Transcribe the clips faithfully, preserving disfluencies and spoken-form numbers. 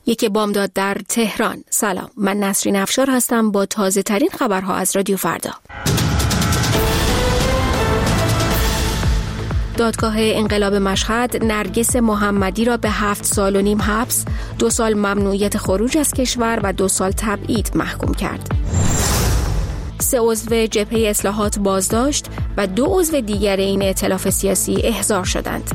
یک بامداد در تهران. سلام، من نسرین افشار هستم با تازه ترین خبرها از رادیو فردا. دادگاه انقلاب مشهد نرگس محمدی را به هفت سال و نیم حبس، دو سال ممنوعیت خروج از کشور و دو سال تبعید محکوم کرد. سه عضو جبهه اصلاحات بازداشت و دو عضو دیگر این ائتلاف سیاسی احضار شدند.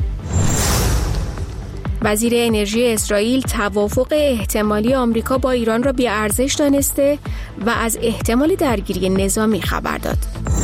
وزیر انرژی اسرائیل توافق احتمالی آمریکا با ایران را بی‌ارزش دانسته و از احتمال درگیری نظامی خبر داد.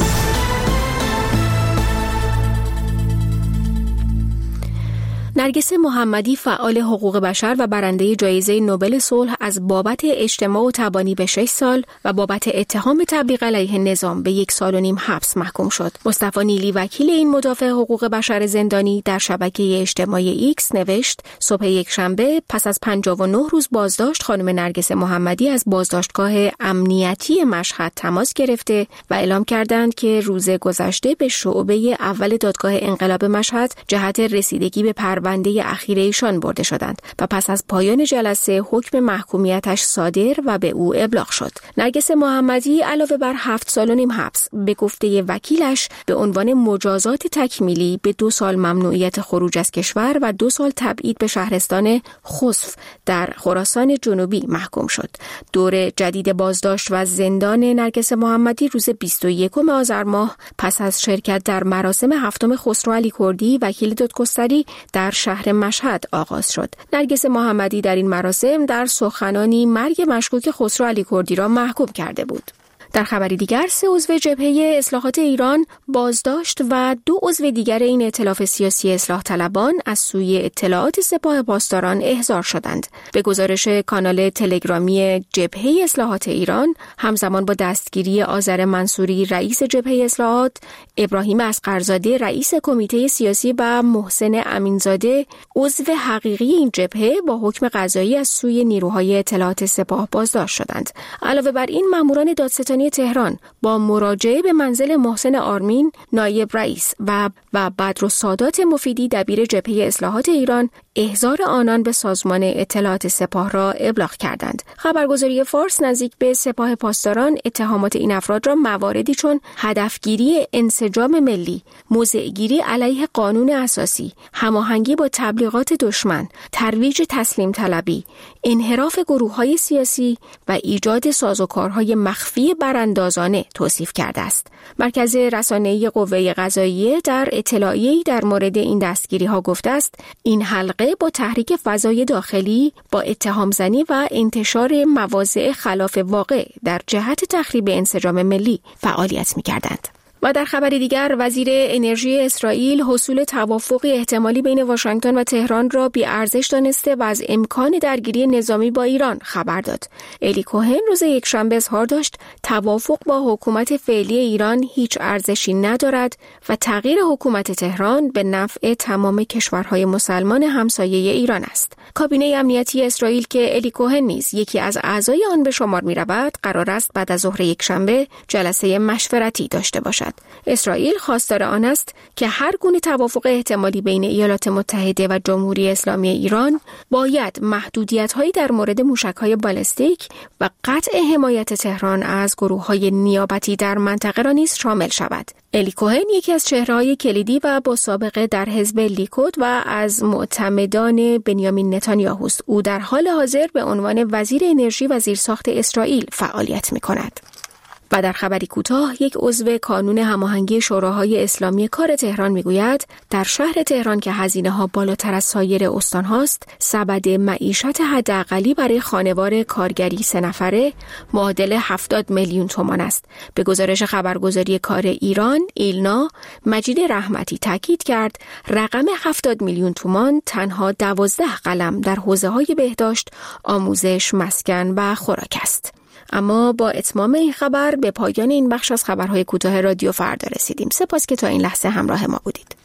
نرگس محمدی فعال حقوق بشر و برنده جایزه نوبل صلح از بابت اجتماع و تبانی به شش سال و بابت اتهام تبلیغ علیه نظام به یک سال و نیم حبس محکوم شد. مصطفی نیلی وکیل این مدافع حقوق بشر زندانی در شبکه اجتماعی ایکس نوشت صبح یک شنبه پس از پنجاه و نه روز بازداشت خانم نرگس محمدی از بازداشتگاه امنیتی مشهد تماس گرفته و اعلام کردند که روز گذشته به شعبه اول دادگاه انقلاب مشهد جهت رسیدگی به پرونده بنده اخیر ایشان برده شدند و پس از پایان جلسه حکم محکومیتش صادر و به او ابلاغ شد. نرگس محمدی علاوه بر هفت سال و نیم حبس به گفته وکیلش به عنوان مجازات تکمیلی به دو سال ممنوعیت خروج از کشور و دو سال تبعید به شهرستان خسف در خراسان جنوبی محکوم شد. دور جدید بازداشت و زندان نرگس محمدی روز بیست و یکم آذر ماه پس از شرکت در مراسم هفتم خسرو علی کردی وکیل دادگستری در شهر مشهد آغاز شد. نرگس محمدی در این مراسم در سخنانی مرگ مشکوک خسرو علی کردی را محکوم کرده بود. در خبری دیگر سه عضو جبهه اصلاحات ایران بازداشت و دو عضو دیگر این ائتلاف سیاسی اصلاح طلبان از سوی اطلاعات سپاه پاسداران احضار شدند. به گزارش کانال تلگرامی جبهه اصلاحات ایران، همزمان با دستگیری آذر منصوری رئیس جبهه اصلاحات، ابراهیم اصغرزاده رئیس کمیته سیاسی و محسن امینزاده عضو حقیقی این جبهه با حکم قضایی از سوی نیروهای اطلاعات سپاه بازداشت شدند. علاوه بر این ماموران دادستانی تهران با مراجعه به منزل محسن آرمین نایب رئیس و و بدرالسادات مفیدی دبیر جبهه اصلاحات ایران احضار آنان به سازمان اطلاعات سپاه را ابلاغ کردند. خبرگزاری فارس نزدیک به سپاه پاسداران اتهامات این افراد را مواردی چون هدفگیری انسجام ملی، موضع‌گیری علیه قانون اساسی، هماهنگی با تبلیغات دشمن، ترویج تسلیم طلبی، انحراف گروه‌های سیاسی و ایجاد سازوکارهای مخفی براندازانه توصیف کرده است. مرکز رسانه‌ای قوه قضاییه در اطلاعیه‌ای در مورد این دستگیری‌ها گفته است این حلقه با تحریک فضای داخلی با اتهام زنی و انتشار مواضع خلاف واقع در جهت تخریب انسجام ملی فعالیت می‌کردند. و در خبر دیگر وزیر انرژی اسرائیل حصول توافقی احتمالی بین واشنگتن و تهران را بی‌ارزش دانسته و از امکان درگیری نظامی با ایران خبر داد. الی کوهن روز یکشنبه اظهار داشت توافق با حکومت فعلی ایران هیچ ارزشی ندارد و تغییر حکومت تهران به نفع تمام کشورهای مسلمان همسایه ایران است. کابینه امنیتی اسرائیل که الی کوهن نیز یکی از اعضای آن به شمار می‌رود، قرار است بعد از ظهر یکشنبه جلسه مشورتی داشته باشد. اسرائیل خواستار آن است که هر گونه توافق احتمالی بین ایالات متحده و جمهوری اسلامی ایران باید محدودیت‌هایی در مورد موشک‌های بالستیک و قطع حمایت تهران از گروه‌های نیابتی در منطقه را نیز شامل شود. الی کوهن یکی از چهره‌های کلیدی و با سابقه در حزب لیکود و از معتمدان بنیامین نتانیاهوست. او در حال حاضر به عنوان وزیر انرژی و زیرساخت اسرائیل فعالیت می‌کند. و در خبری کوتاه یک عضو کانون هماهنگی شوراهای اسلامی کار تهران میگوید در شهر تهران که هزینه‌ها بالاتر از سایر استان‌هاست، سبد معیشت حداقلی برای خانوار کارگری سه نفره معادل هفتاد میلیون تومان است. به گزارش خبرگزاری کار ایران ایلنا، مجید رحمتی تاکید کرد رقم هفتاد میلیون تومان تنها دوازده قلم در حوزه‌های بهداشت، آموزش، مسکن و خوراک است. اما با اتمام این خبر به پایان این بخش از خبرهای کوتاه رادیو فردا رسیدیم. سپاس که تا این لحظه همراه ما بودید.